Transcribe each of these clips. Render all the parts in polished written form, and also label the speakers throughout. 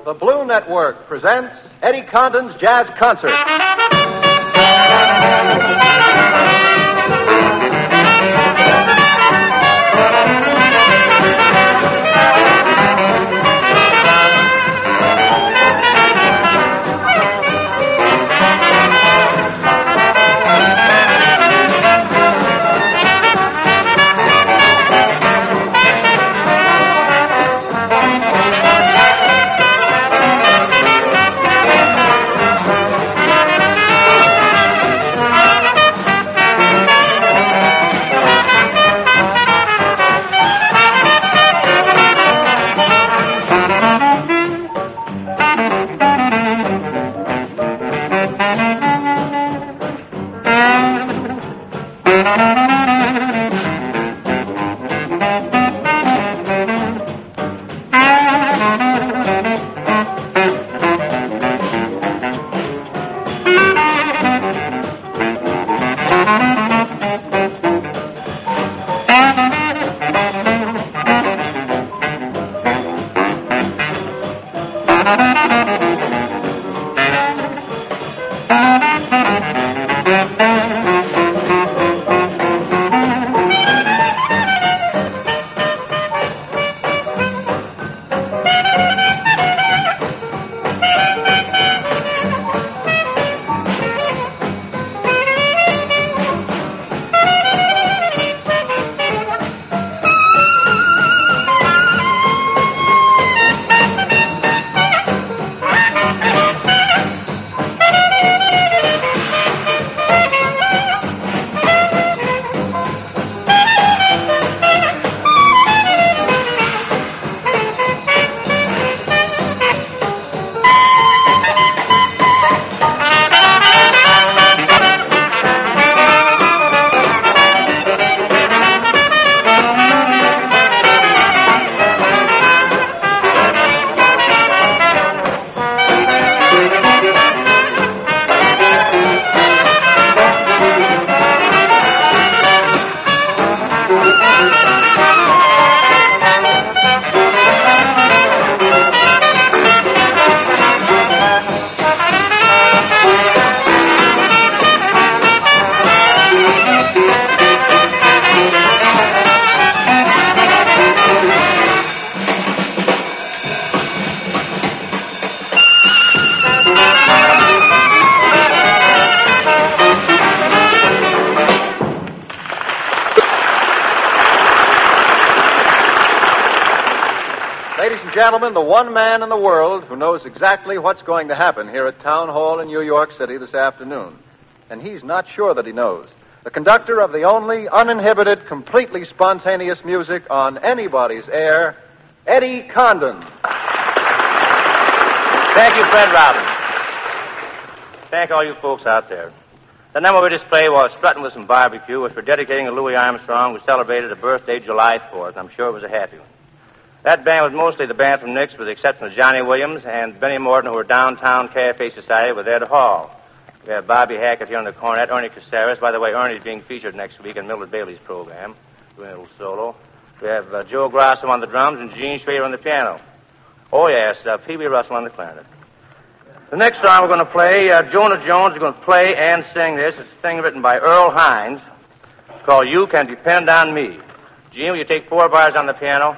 Speaker 1: the Blue Network presents Eddie Condon's Jazz Concert. Gentlemen, the one man in the world who knows exactly what's going to happen here at Town Hall in New York City this afternoon. And he's not sure that he knows. The conductor of the only uninhibited, completely spontaneous music on anybody's air, Eddie Condon.
Speaker 2: Thank you, Fred Robbins. Thank all you folks out there. The number we just played was Strutting with Some Barbecue, which we're dedicating to Louis Armstrong, who celebrated a birthday July 4th. I'm sure it was a happy one. That band was mostly the band from Nix, with the exception of Johnny Williams and Benny Morton, who were Downtown Cafe Society with Ed Hall. We have Bobby Hackett here on the cornet, Ernie Caceres. By the way, Ernie's being featured next week in Mildred Bailey's program, doing a little solo. We have Joe Grasso on the drums and Gene Schrader on the piano. Oh, yes, Pee Wee Russell on the clarinet. The next song we're going to play, Jonah Jones is going to play and sing this. It's a thing written by Earl Hines. It's called You Can Depend on Me. Gene, will you take 4 bars on the piano?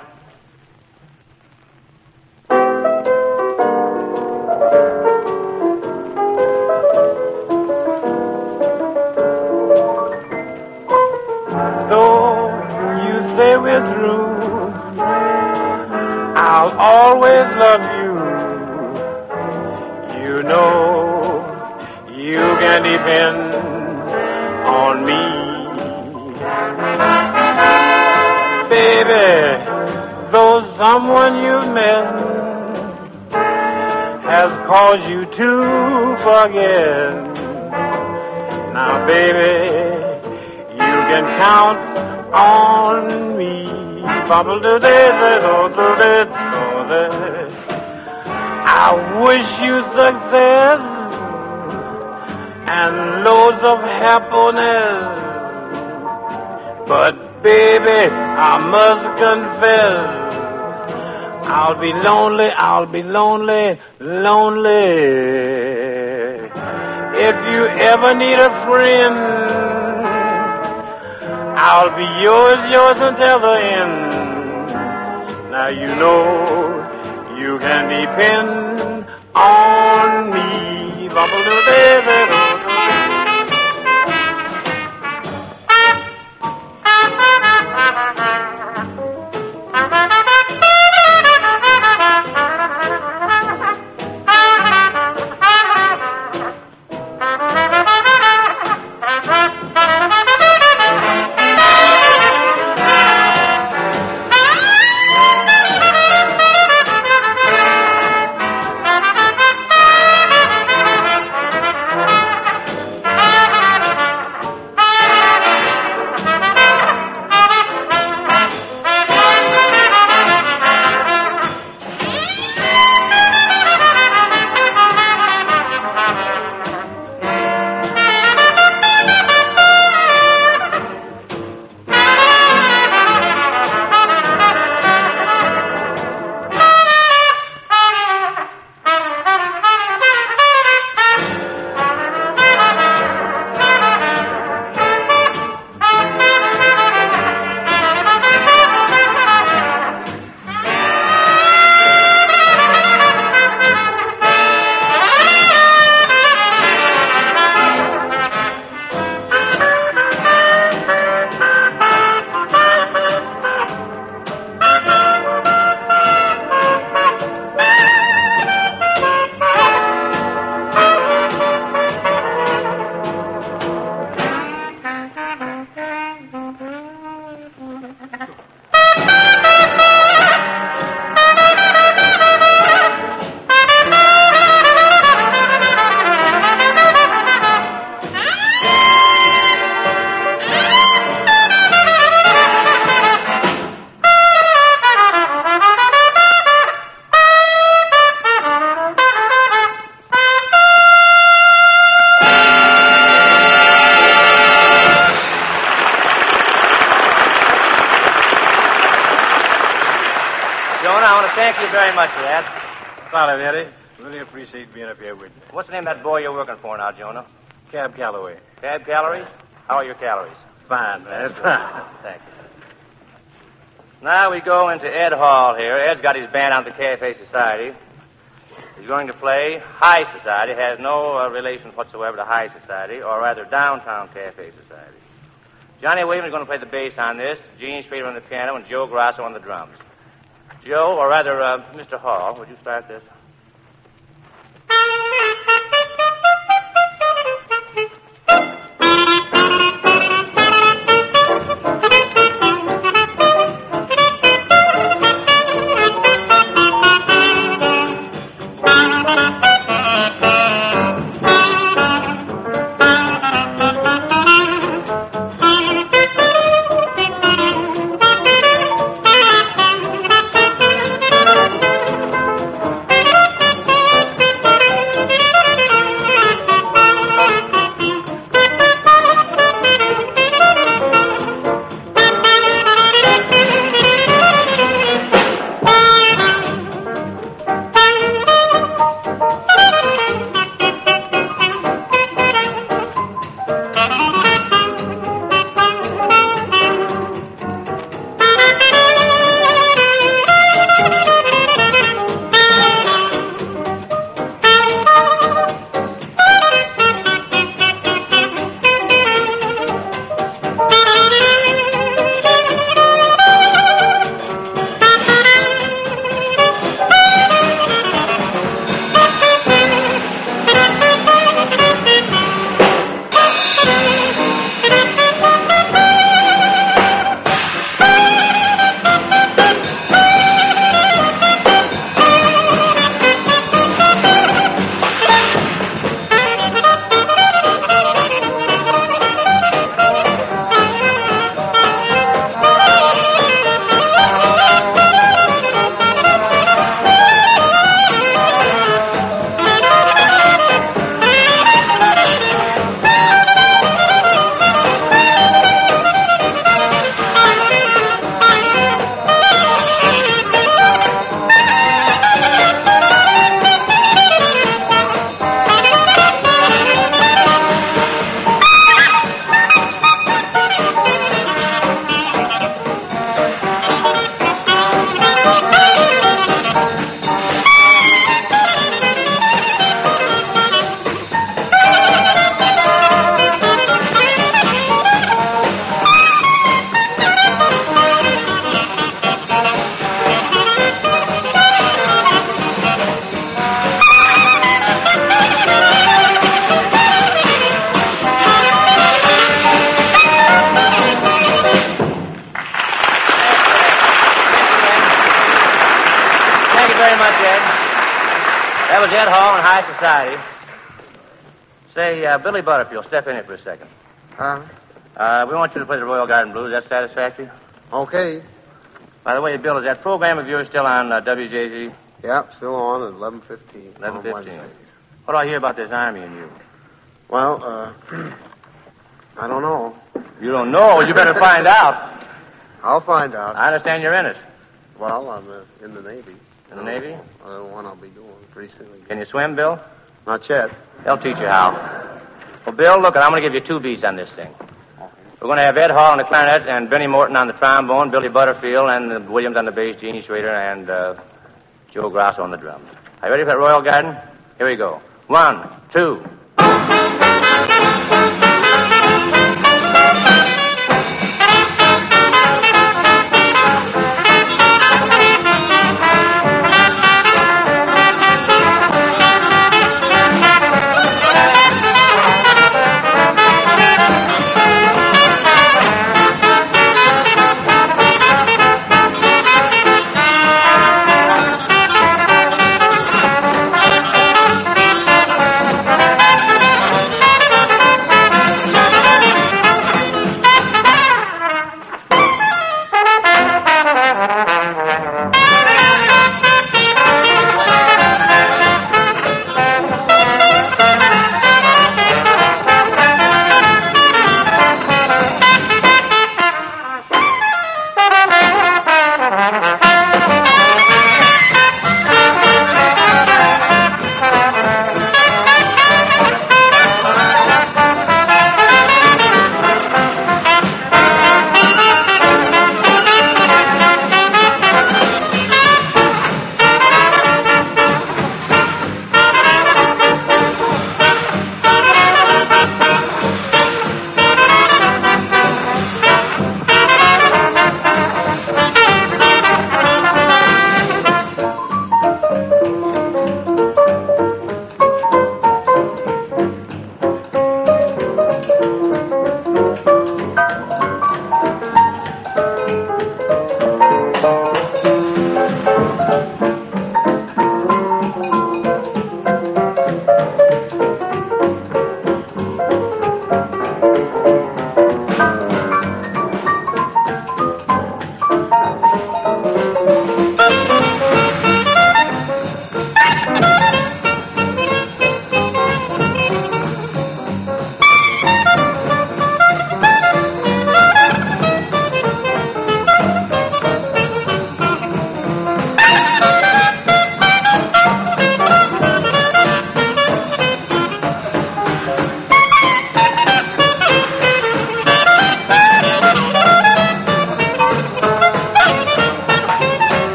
Speaker 3: Say we're through, I'll always love you. You know you can depend on me. Baby, though someone you've met has caused you to forget, now baby, you can count on me. I wish you success and loads of happiness, but baby, I must confess, I'll be lonely, I'll be lonely, lonely. If you ever need a friend, I'll be yours until the end. Now you know you can depend on me.
Speaker 2: Thank you very much for that.
Speaker 3: Solid, Eddie. Really appreciate being up here with you.
Speaker 2: What's the name of that boy you're working for now, Jonah?
Speaker 3: Cab Calloway.
Speaker 2: Cab calories? How are your calories?
Speaker 3: Fine, man. Fine.
Speaker 2: Thank you. Now we go into Ed Hall here. Ed's got his band out the Cafe Society. He's going to play High Society. Has no relation whatsoever to High Society, or rather Downtown Cafe Society. Johnny Williams is going to play the bass on this, Gene Schrader on the piano, and Joe Grasso on the drums. Joe, or rather, Mr. Hall, would you start this? very much, Ed. That was Ed Hall in High Society. Say, Billy Butterfield, step in here for a second.
Speaker 4: Huh?
Speaker 2: We want you to play the Royal Garden Blues. Is that satisfactory?
Speaker 4: Okay.
Speaker 2: By the way, Bill, is that program of yours still on WJZ?
Speaker 4: Yeah, still on at 11:15.
Speaker 2: 11:15. What do I hear about this Army and you?
Speaker 4: Well, I don't know.
Speaker 2: You don't know? You better find out.
Speaker 4: I'll find out.
Speaker 2: I understand you're in it.
Speaker 4: Well, I'm in the Navy.
Speaker 2: In the Navy?
Speaker 4: The one I'll be doing pretty soon.
Speaker 2: Can you swim, Bill?
Speaker 4: Not yet.
Speaker 2: They'll teach you how. Well, Bill, look, I'm going to give you 2 beats on this thing. We're going to have Ed Hall on the clarinet and Benny Morton on the trombone, Billy Butterfield and Williams on the bass, Jeannie Schrader, and Joe Grosso on the drums. Are you ready for that Royal Garden? Here we go. 1, 2.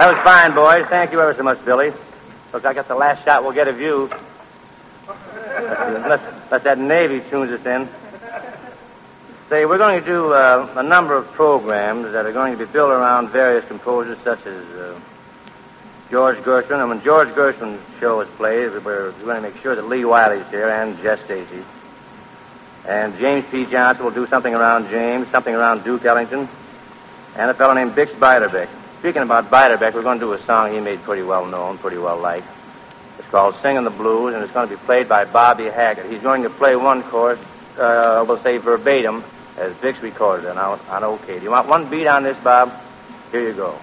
Speaker 2: That was fine, boys. Thank you ever so much, Billy. Looks like that's the last shot we'll get of you. Unless that Navy tunes us in. Say, we're going to do a number of programs that are going to be built around various composers such as George Gershwin. And when George Gershwin's show is played, we're going to make sure that Lee Wiley's here and Jess Stacy. And James P. Johnson will do something around James, something around Duke Ellington, and a fellow named Bix Beiderbecke. Speaking about Beiderbecke, we're going to do a song he made pretty well known, pretty well liked. It's called Singin' the Blues, and it's going to be played by Bobby Hackett. He's going to play one chorus, we'll say verbatim, as Bix recorded it on OK. Do you want one beat on this, Bob? Here you go.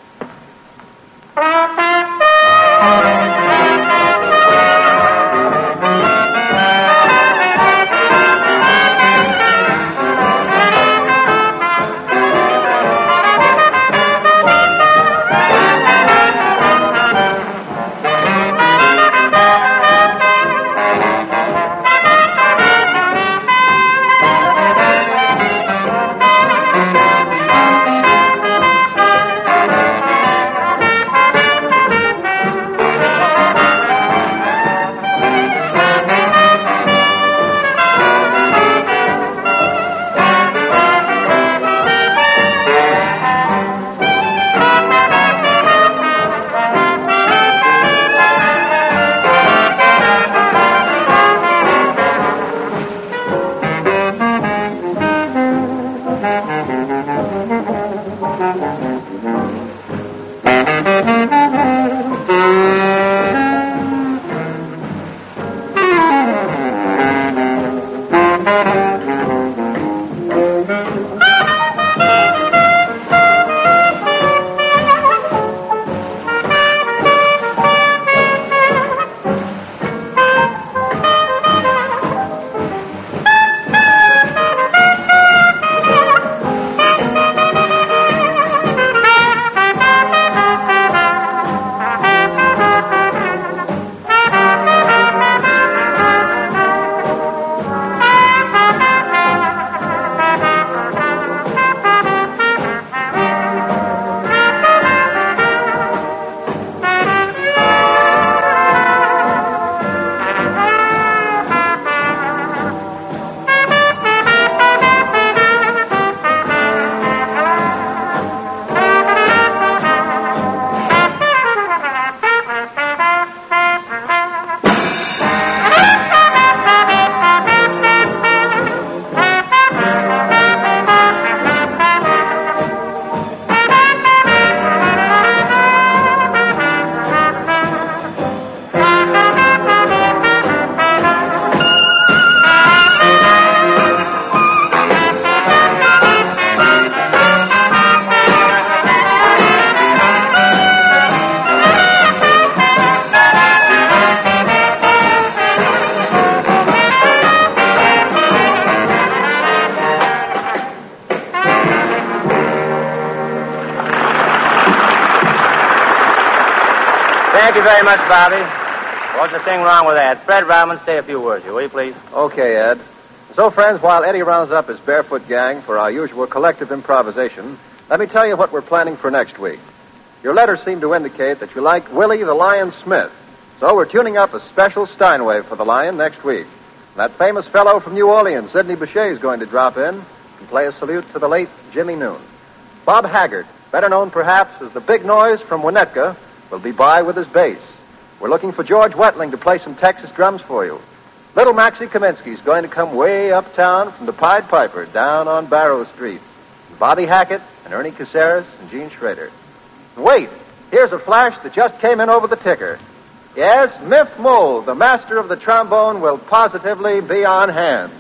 Speaker 2: Thank you very much, Bobby. Wasn't a thing wrong with that. Fred Robin, say a few words here, will you, please?
Speaker 1: Okay, Ed. So, friends, while Eddie rounds up his Barefoot Gang for our usual collective improvisation, let me tell you what we're planning for next week. Your letters seem to indicate that you like Willie the Lion Smith. So we're tuning up a special Steinway for the Lion next week. That famous fellow from New Orleans, Sidney Bechet, is going to drop in and play a salute to the late Jimmy Noon. Bob Haggart, better known perhaps as the Big Noise from Winnetka, will be by with his bass. We're looking for George Wetling to play some Texas drums for you. Little Maxie Kaminsky is going to come way uptown from the Pied Piper down on Barrow Street. And Bobby Hackett and Ernie Caceres and Gene Schrader. And wait, here's a flash that just came in over the ticker. Yes, Miff Mole, the master of the trombone, will positively be on hand.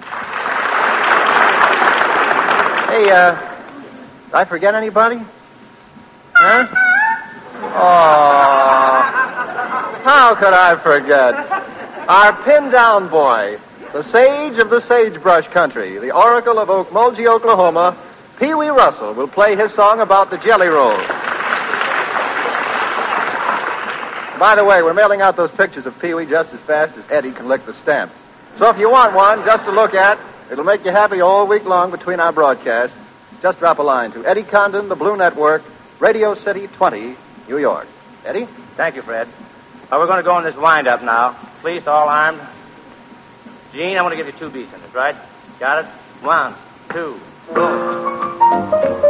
Speaker 1: Hey, did I forget anybody? Huh? Oh, how could I forget? Our pin-down boy, the sage of the sagebrush country, the oracle of Okmulgee, Oklahoma, Pee Wee Russell, will play his song about the jelly roll. By the way, we're mailing out those pictures of Pee Wee just as fast as Eddie can lick the stamp. So if you want one just to look at, it'll make you happy all week long between our broadcasts. Just drop a line to Eddie Condon, the Blue Network, Radio City 20, New York. Eddie?
Speaker 2: Thank you, Fred. Well, we're going to go in this wind-up now. Police all armed. Gene, I'm going to give you 2 beats in this, right? Got it? 1, 2, boom.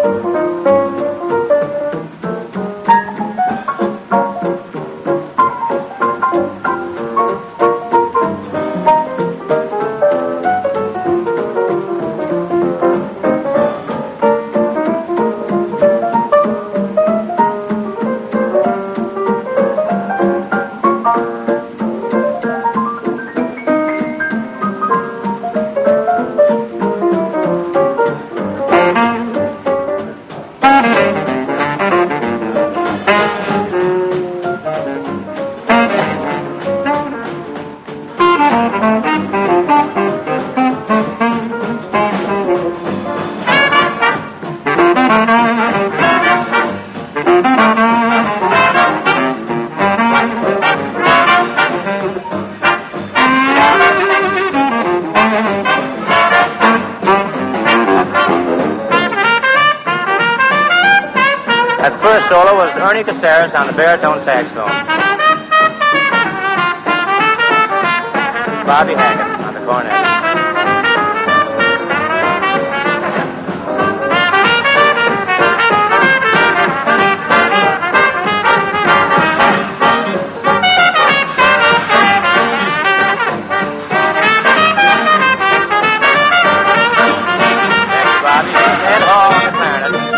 Speaker 2: Solo was Ernie Caceres on the baritone saxophone. Bobby Hackett on the cornet. Next, Bobby Ed Hall on the clarinet.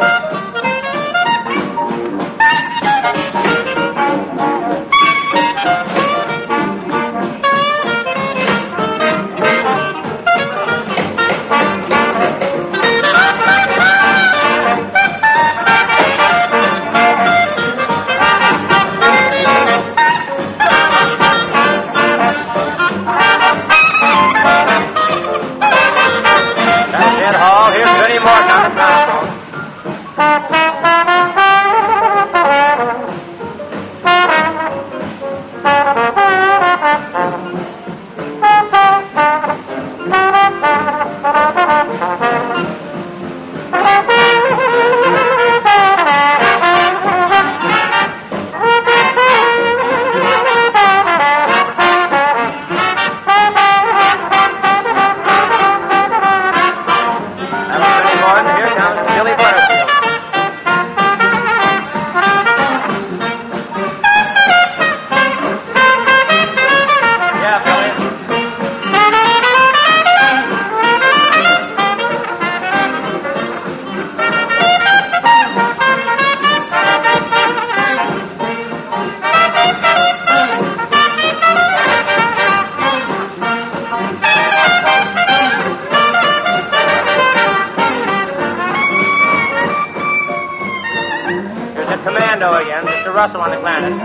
Speaker 2: Russell on the clarinet.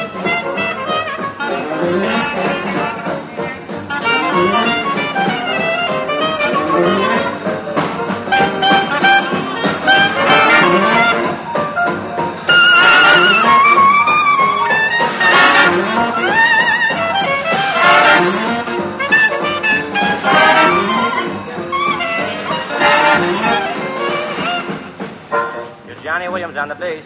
Speaker 2: Here's Johnny Williams on the bass.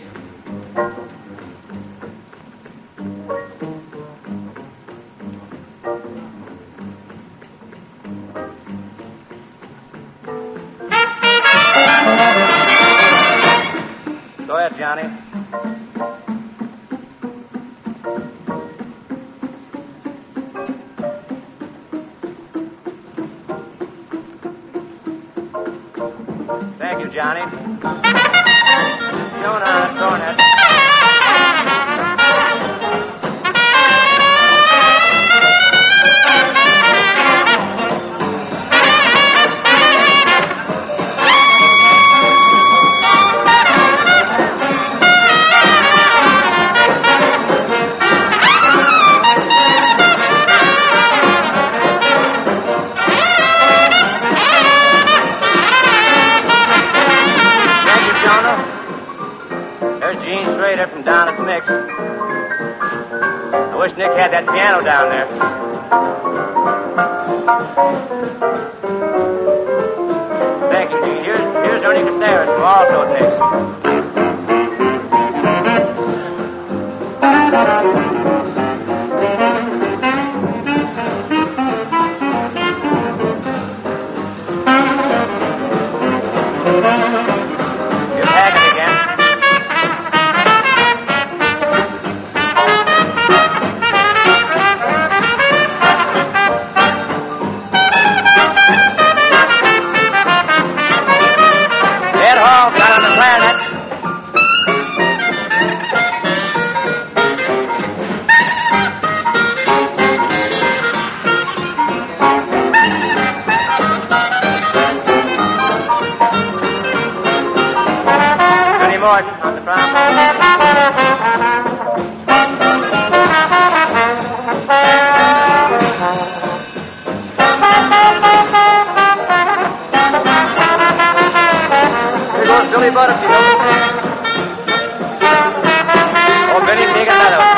Speaker 2: Go ahead, Johnny. Thank you, Johnny. Joan on the cornet. Gene Schrader from down at the mix. I wish Nick had that piano down there. Thank you, Gene. Here's Ernie Caceres from also at mix. You're Haggard again. Ed Hall got on the clarinet. Morton on the trombone. Here goes Billy Butterfield. Oh, Billy, take another one.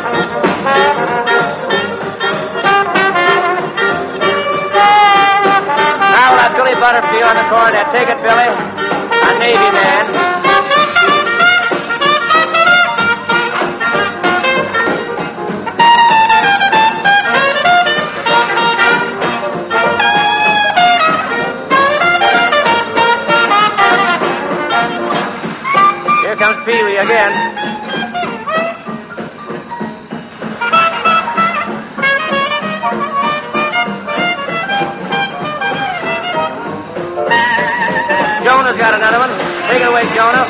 Speaker 2: Now we'll have Billy Butterfield on the cornet. Take it, Billy. A Navy man. Comes Pee Wee again. Jonah's got another one. Take it away, Jonah.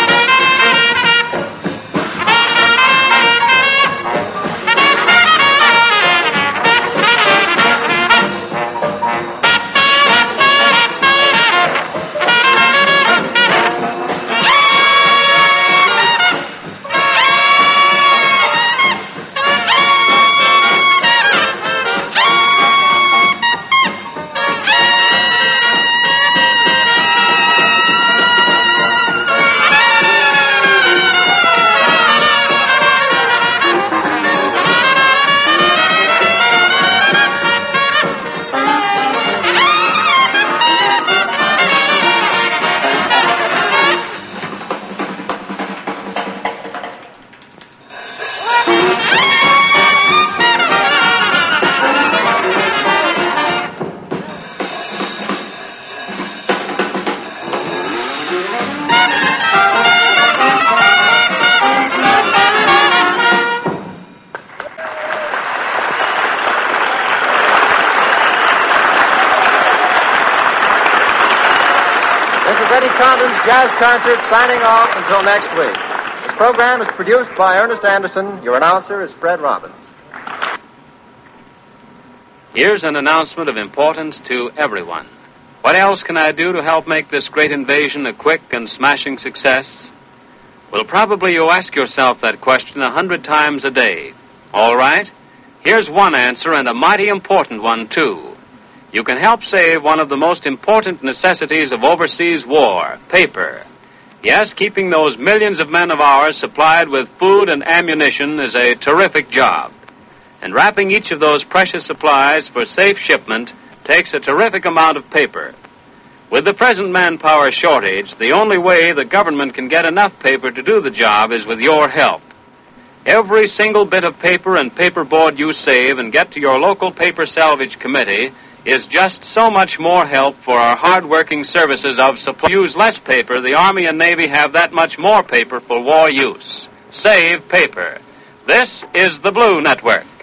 Speaker 1: Eddie Condon's Jazz Concert signing off until next week. This program is produced by Ernest Anderson. Your announcer is Fred Robbins.
Speaker 5: Here's an announcement of importance to everyone. What else can I do to help make this great invasion a quick and smashing success? Well, probably you ask yourself that question 100 times a day. All right, here's one answer, and a mighty important one, too. You can help save one of the most important necessities of overseas war, paper. Yes, keeping those millions of men of ours supplied with food and ammunition is a terrific job. And wrapping each of those precious supplies for safe shipment takes a terrific amount of paper. With the present manpower shortage, the only way the government can get enough paper to do the job is with your help. Every single bit of paper and paperboard you save and get to your local paper salvage committee is just so much more help for our hard-working services of supply. Use less paper, the Army and Navy have that much more paper for war use. Save paper. This is the Blue Network.